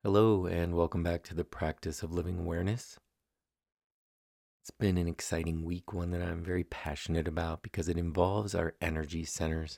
Hello, and welcome back to the practice of living awareness. It's been an exciting week, one that I'm very passionate about because it involves our energy centers.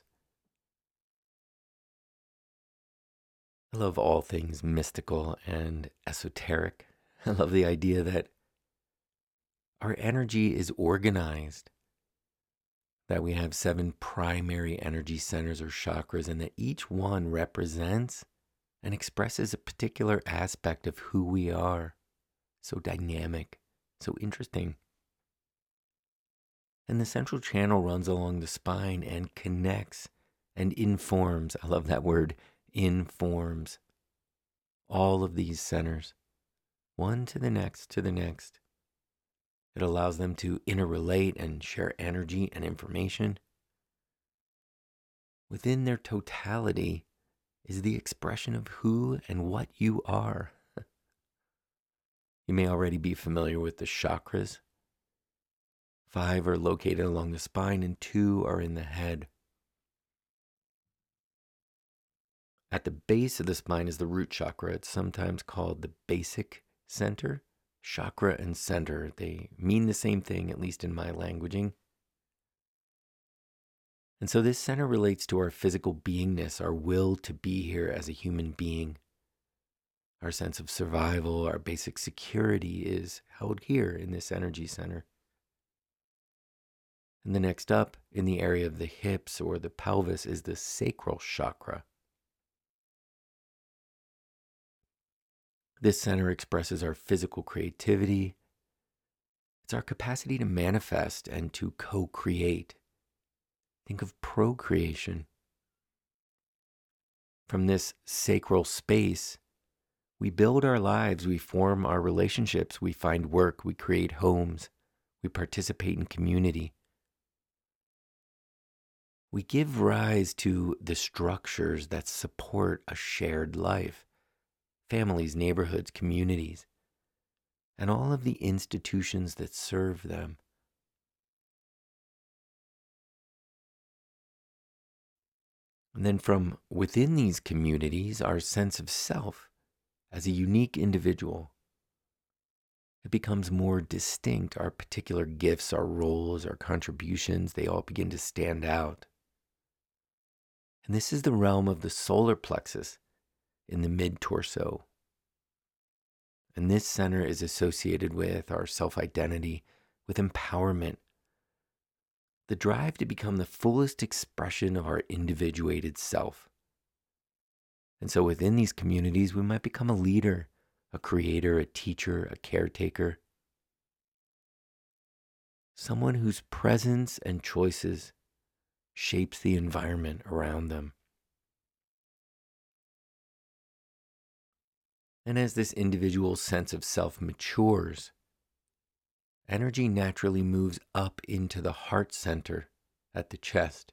I love all things mystical and esoteric. I love the idea that our energy is organized, that we have 7 primary energy centers or chakras, and that each one represents and expresses a particular aspect of who we are. So dynamic, so interesting. And the central channel runs along the spine and connects and informs. I love that word, informs all of these centers, one to the next to the next. It allows them to interrelate and share energy and information. Within their totality is the expression of who and what you are. You may already be familiar with the chakras. 5 are located along the spine and 2 are in the head. At the base of the spine is the root chakra. It's sometimes called the basic center. Chakra and center, they mean the same thing, at least in my languaging. And so this center relates to our physical beingness, our will to be here as a human being. Our sense of survival, our basic security is held here in this energy center. And the next up, in the area of the hips or the pelvis, is the sacral chakra. This center expresses our physical creativity. It's our capacity to manifest and to co-create. Think of procreation. From this sacral space, we build our lives, we form our relationships, we find work, we create homes, we participate in community. We give rise to the structures that support a shared life, families, neighborhoods, communities, and all of the institutions that serve them. And then from within these communities, our sense of self as a unique individual, it becomes more distinct. Our particular gifts, our roles, our contributions, they all begin to stand out. And this is the realm of the solar plexus in the mid-torso. And this center is associated with our self-identity, with empowerment, the drive to become the fullest expression of our individuated self. And so within these communities, we might become a leader, a creator, a teacher, a caretaker, someone whose presence and choices shapes the environment around them. And as this individual sense of self matures, energy naturally moves up into the heart center at the chest.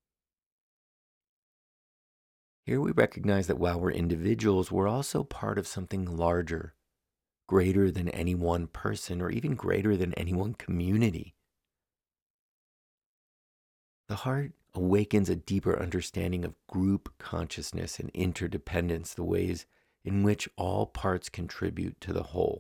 Here we recognize that while we're individuals, we're also part of something larger, greater than any one person or even greater than any one community. The heart awakens a deeper understanding of group consciousness and interdependence, the ways in which all parts contribute to the whole.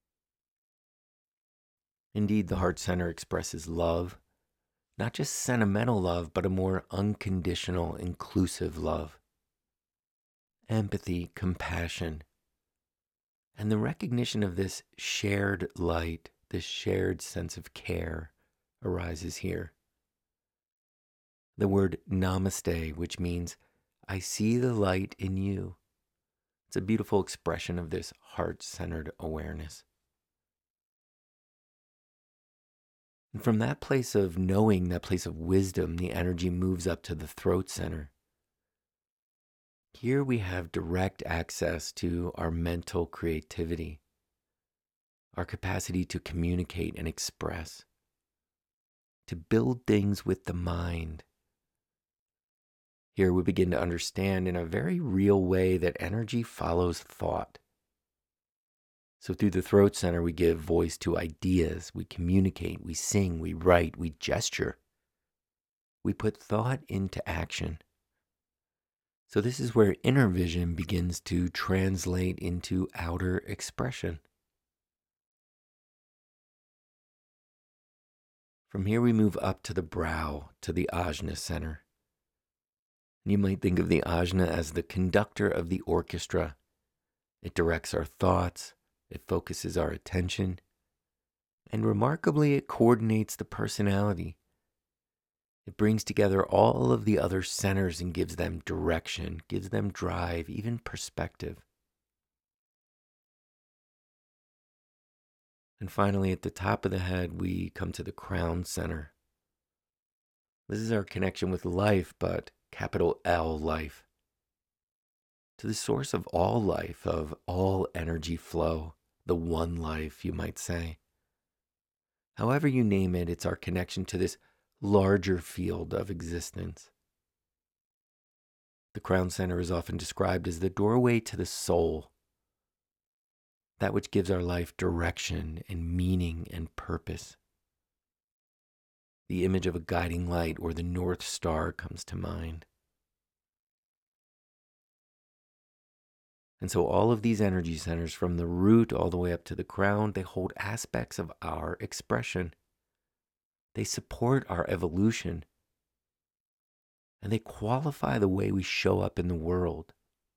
Indeed, the heart center expresses love, not just sentimental love, but a more unconditional, inclusive love. Empathy, compassion, and the recognition of this shared light, this shared sense of care arises here. The word namaste, which means, I see the light in you. It's a beautiful expression of this heart-centered awareness. And from that place of knowing, that place of wisdom, the energy moves up to the throat center. Here we have direct access to our mental creativity, our capacity to communicate and express, to build things with the mind. Here we begin to understand in a very real way that energy follows thought. So through the throat center, we give voice to ideas, we communicate, we sing, we write, we gesture. We put thought into action. So, this is where inner vision begins to translate into outer expression. From here, we move up to the brow, to the ajna center. You might think of the ajna as the conductor of the orchestra. It directs our thoughts, it focuses our attention, and remarkably, it coordinates the personality. It brings together all of the other centers and gives them direction, gives them drive, even perspective. And finally, at the top of the head, we come to the crown center. This is our connection with life, but capital L life, to the source of all energy flow, the one life, you might say. However you name it, it's our connection to this larger field of existence. The crown center is often described as the doorway to the soul, that which gives our life direction and meaning and purpose. The image of a guiding light or the North Star comes to mind. And so all of these energy centers, from the root all the way up to the crown, they hold aspects of our expression. They support our evolution. And they qualify the way we show up in the world.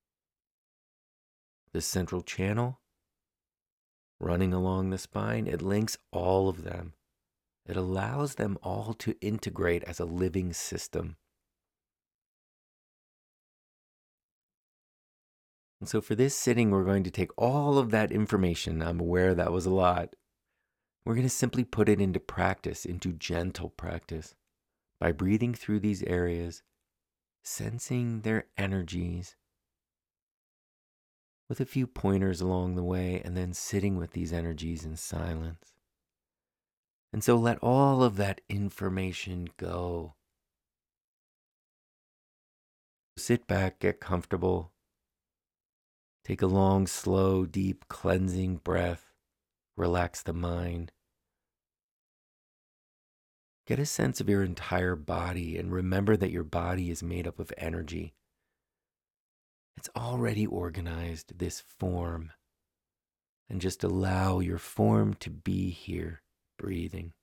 The central channel, running along the spine, it links all of them. It allows them all to integrate as a living system. And so for this sitting, we're going to take all of that information. I'm aware that was a lot. We're going to simply put it into practice, into gentle practice, by breathing through these areas, sensing their energies, with a few pointers along the way, and then sitting with these energies in silence. And so let all of that information go. Sit back, get comfortable. Take a long, slow, deep, cleansing breath. Relax the mind. Get a sense of your entire body and remember that your body is made up of energy. It's already organized, this form. And just allow your form to be here, breathing.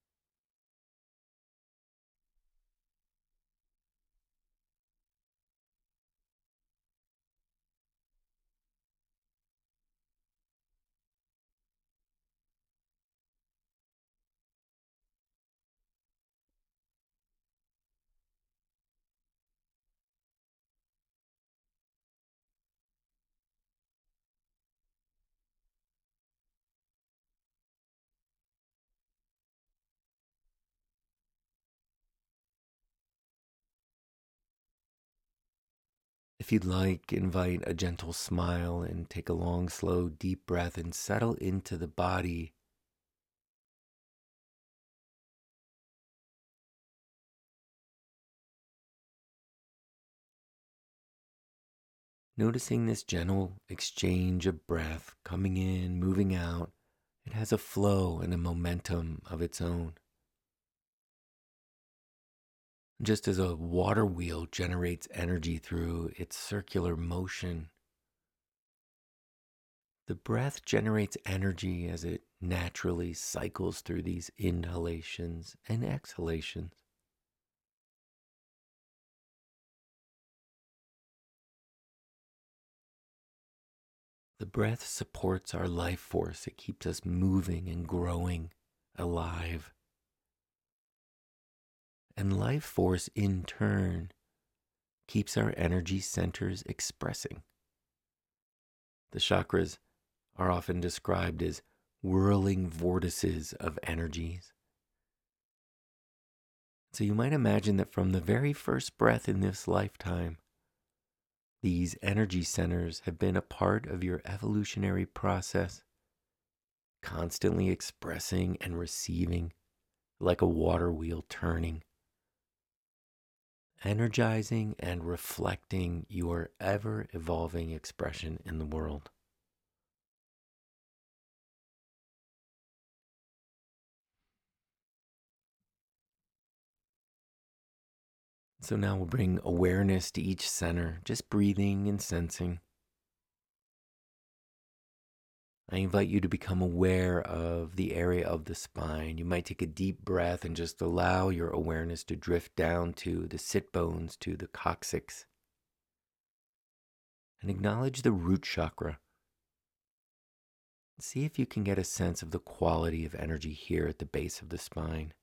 If you'd like, invite a gentle smile and take a long, slow, deep breath and settle into the body. Noticing this gentle exchange of breath coming in, moving out, it has a flow and a momentum of its own. Just as a water wheel generates energy through its circular motion, the breath generates energy as it naturally cycles through these inhalations and exhalations. The breath supports our life force. It keeps us moving and growing, alive. And life force, in turn, keeps our energy centers expressing. The chakras are often described as whirling vortices of energies. So you might imagine that from the very first breath in this lifetime, these energy centers have been a part of your evolutionary process, constantly expressing and receiving like a water wheel turning, energizing and reflecting your ever-evolving expression in the world. So now we'll bring awareness to each center, just breathing and sensing. I invite you to become aware of the area of the spine. You might take a deep breath and just allow your awareness to drift down to the sit bones, to the coccyx. And acknowledge the root chakra. See if you can get a sense of the quality of energy here at the base of the spine.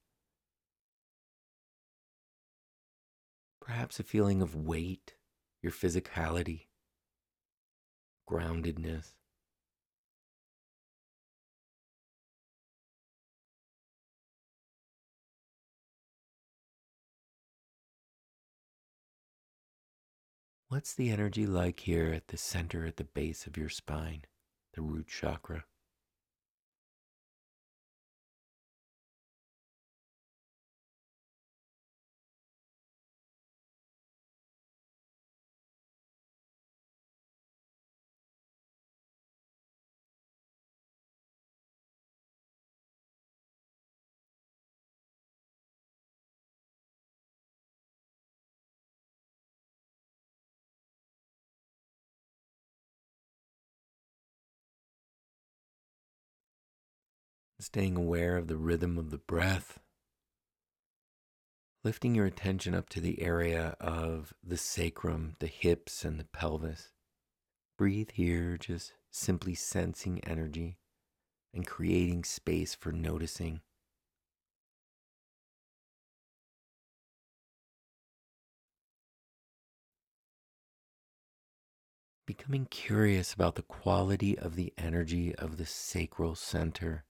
Perhaps a feeling of weight, your physicality, groundedness. What's the energy like here at the center, at the base of your spine, the root chakra? Staying aware of the rhythm of the breath, lifting your attention up to the area of the sacrum, the hips, and the pelvis. Breathe here, just simply sensing energy and creating space for noticing. Becoming curious about the quality of the energy of the sacral center.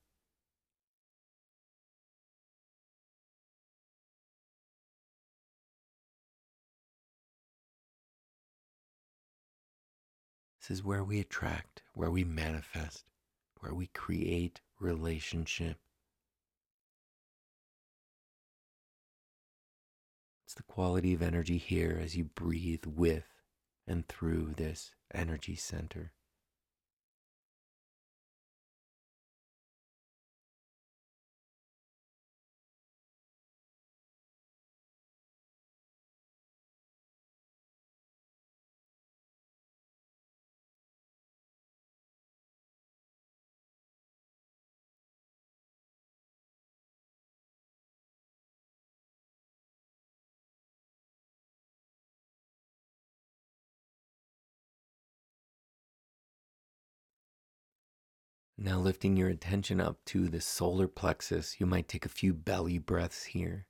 This is where we attract, where we manifest, where we create relationship. It's the quality of energy here as you breathe with and through this energy center. Now lifting your attention up to the solar plexus, you might take a few belly breaths here.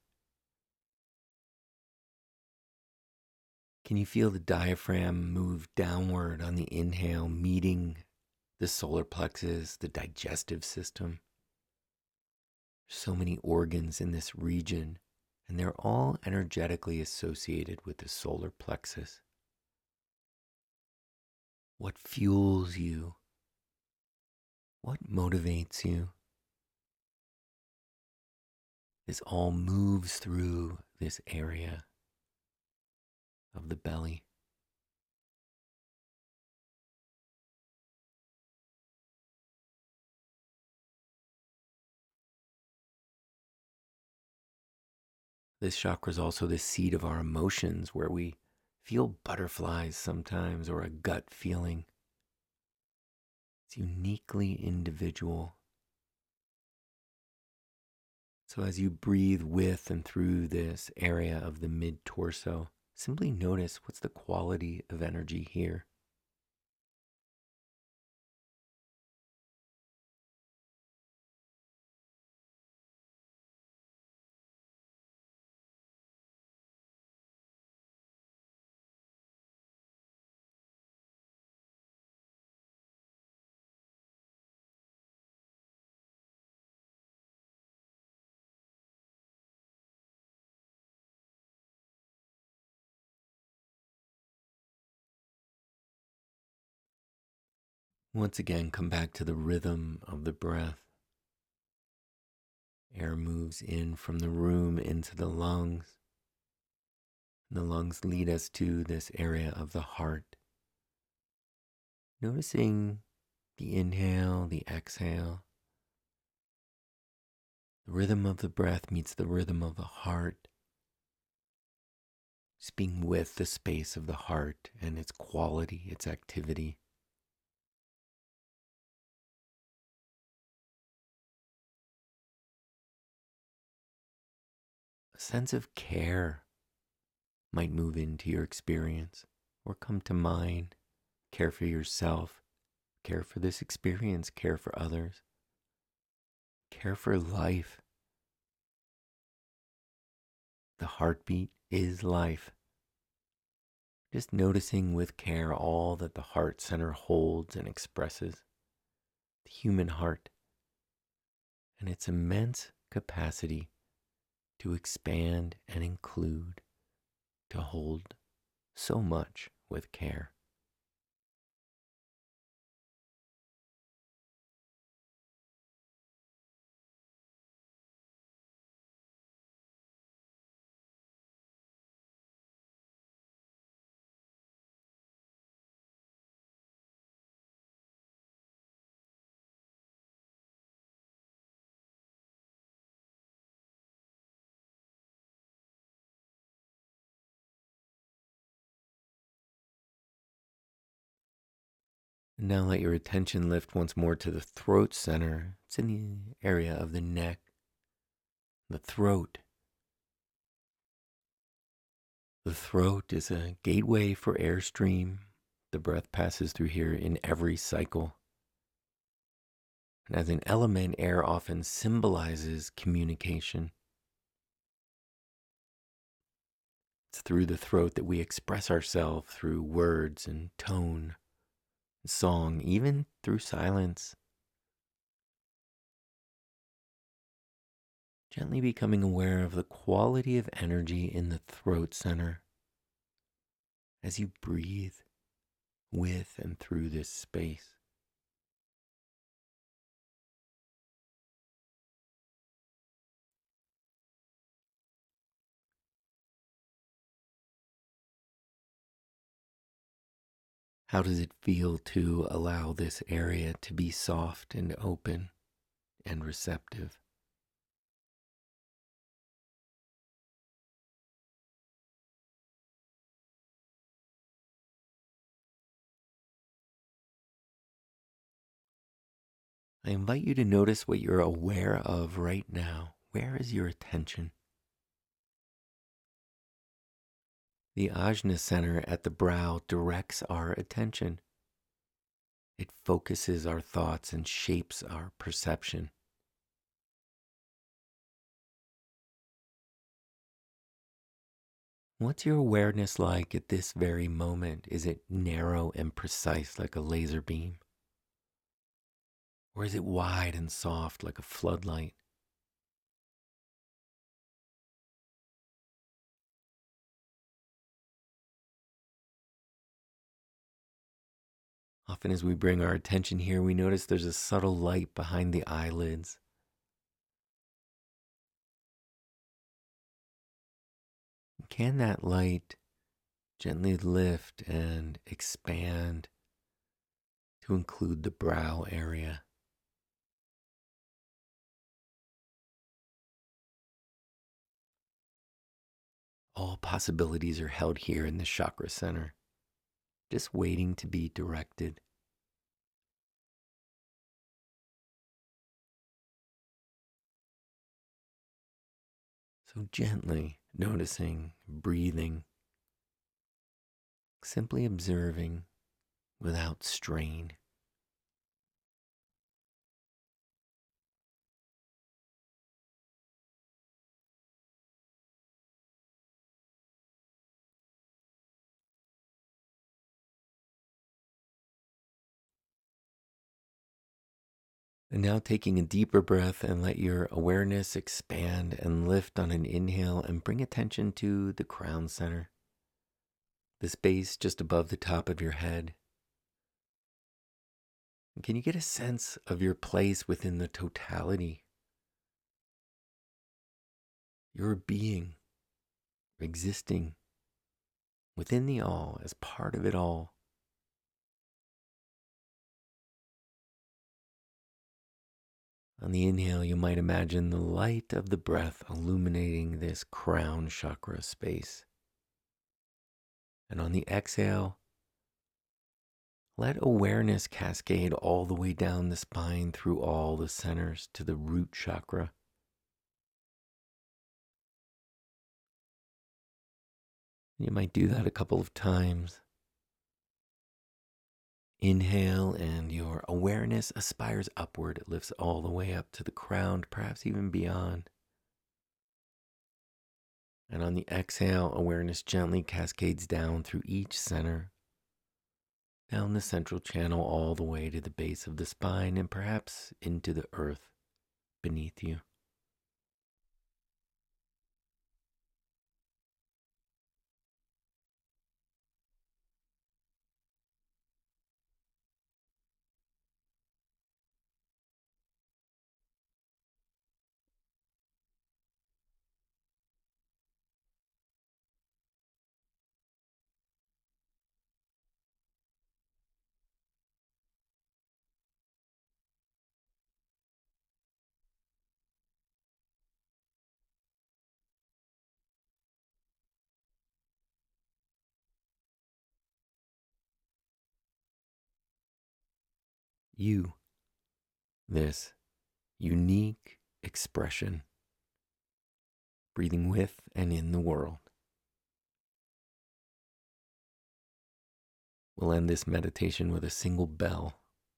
Can you feel the diaphragm move downward on the inhale, meeting the solar plexus, the digestive system? So many organs in this region, and they're all energetically associated with the solar plexus. What fuels you? What motivates you? This all moves through this area of the belly. This chakra is also the seat of our emotions, where we feel butterflies sometimes or a gut feeling. It's uniquely individual. So as you breathe with and through this area of the mid-torso, simply notice what's the quality of energy here. Once again, come back to the rhythm of the breath. Air moves in from the room into the lungs. The lungs lead us to this area of the heart. Noticing the inhale, the exhale. The rhythm of the breath meets the rhythm of the heart. Just being with the space of the heart and its quality, its activity. A sense of care might move into your experience or come to mind. Care for yourself, care for this experience, care for others, care for life. The heartbeat is life. Just noticing with care all that the heart center holds and expresses, the human heart, and its immense capacity to expand and include, to hold so much with care. And now let your attention lift once more to the throat center. It's in the area of the neck, the throat. The throat is a gateway for airstream. The breath passes through here in every cycle. And as an element, air often symbolizes communication. It's through the throat that we express ourselves through words and tone, and song, even through silence. Gently becoming aware of the quality of energy in the throat center as you breathe with and through this space. How does it feel to allow this area to be soft and open and receptive? I invite you to notice what you're aware of right now. Where is your attention? The Ajna center at the brow directs our attention. It focuses our thoughts and shapes our perception. What's your awareness like at this very moment? Is it narrow and precise like a laser beam? Or is it wide and soft like a floodlight? Often as we bring our attention here, we notice there's a subtle light behind the eyelids. Can that light gently lift and expand to include the brow area? All possibilities are held here in the chakra center, just waiting to be directed. So gently noticing, breathing, simply observing without strain. And now taking a deeper breath and let your awareness expand and lift on an inhale and bring attention to the crown center, the space just above the top of your head. And can you get a sense of your place within the totality? Your being, existing within the all, as part of it all. On the inhale, you might imagine the light of the breath illuminating this crown chakra space. And on the exhale, let awareness cascade all the way down the spine through all the centers to the root chakra. You might do that a couple of times. Inhale, and your awareness aspires upward. It lifts all the way up to the crown, perhaps even beyond. And on the exhale, awareness gently cascades down through each center, down the central channel all the way to the base of the spine and perhaps into the earth beneath you. You, this unique expression, breathing with and in the world. We'll end this meditation with a single bell.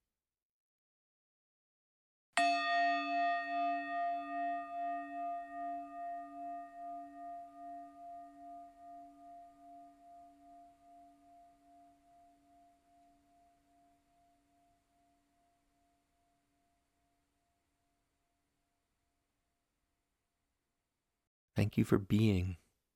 Thank you for being,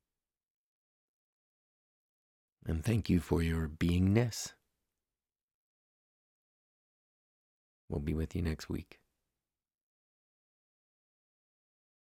and thank you for your beingness. We'll be with you next week.